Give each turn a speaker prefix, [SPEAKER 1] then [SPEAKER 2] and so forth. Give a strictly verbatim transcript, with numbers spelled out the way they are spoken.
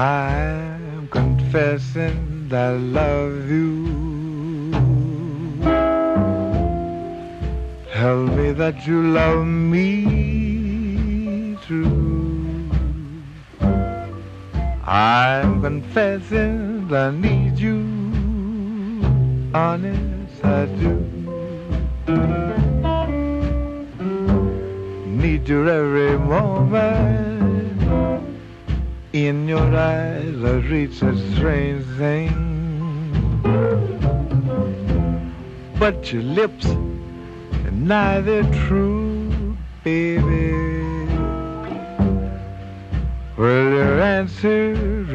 [SPEAKER 1] I'm confessing that I love you. Tell me that you love me true. I'm confessing that I need you. Honest, I do. Need you every moment. In your eyes I reach a strange thing. But your lips are neither true, baby. Well, your answer